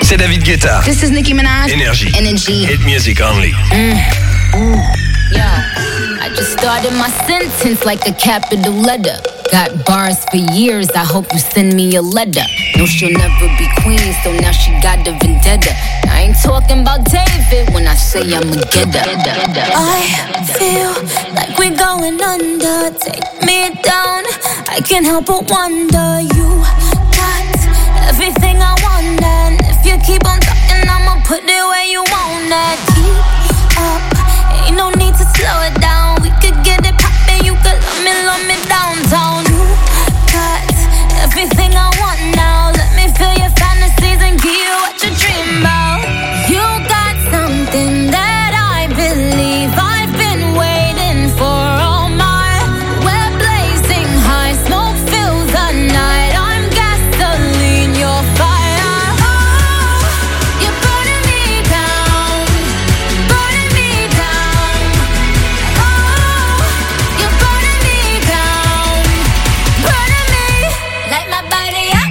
C'est David Guetta. This is Nicki Minaj. Energy. Hit music only. Yeah, I just started my sentence like a capital letter. Got bars for years, I hope you send me a letter. No, she'll never be queen, so now she got the vendetta. I ain't talking about David when I say I'm a getter. I feel like we're going under. Take me down, I can't help but wonder. You got everything I want, and if you keep on talking, I'ma put it where you want it. Keep up, ain't no need to slow it down. We could get it poppin', you could love me downtown. You got everything I want now. Let me feel your fantasies and give you what you dream about. You got something that I believe I've been waiting for all my. We're blazing high, smoke fills the night. I'm gasoline, you're fire. Oh, you're burning me down, burning me down. Oh, you're burning me down, burning me. Light my body up.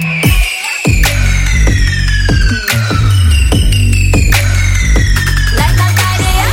Light my body up.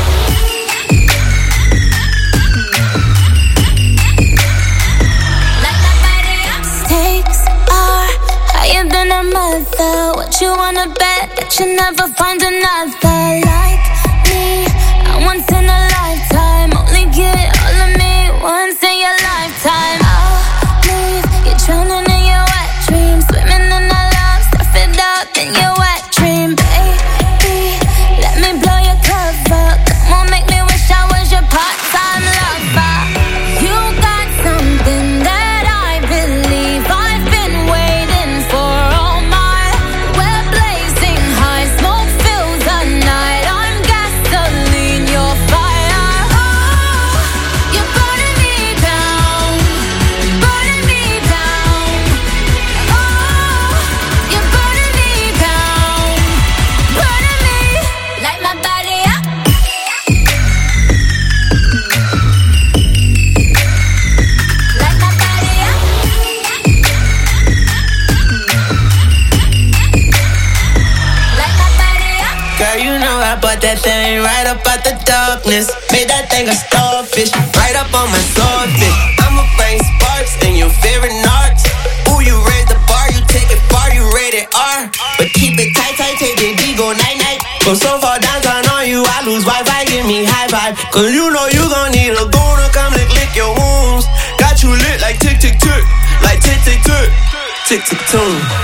Light my body up. Stakes are higher than a mother. What you wanna bet that you never find another like me? I once in a lifetime, only get all of me once in your lifetime. I'll leave you drowning in your wet dreams, swimming in the love, surf it up in your wet dream, baby. Let me blow your cover. Come on, make me wish I was your part-time lover. You got something that I believe I've been waiting for all my. We're blazing high, smoke fills the night. I'm gasoline, you're fire. Oh, you're burning me down, burning me down. Oh, you're burning me down, burning me. Light my body up. Light my body up. Light my body up. Girl, you know I bought that thing right up out the darkness. Made that thing a starfish, right up on my swordfish. I'ma bring sparks in your favorite narcs. Ooh, you raise the bar, you take it far, you rated R. But keep it tight, tight, take it D, go night-night. Go so far downtown on you, I lose Wi-Fi, give me high five. Cause you know you gon' need a goon to come lick your wounds. Got you lit like tick, tick, tick, like tick, tick, tick, tick, tick, tune.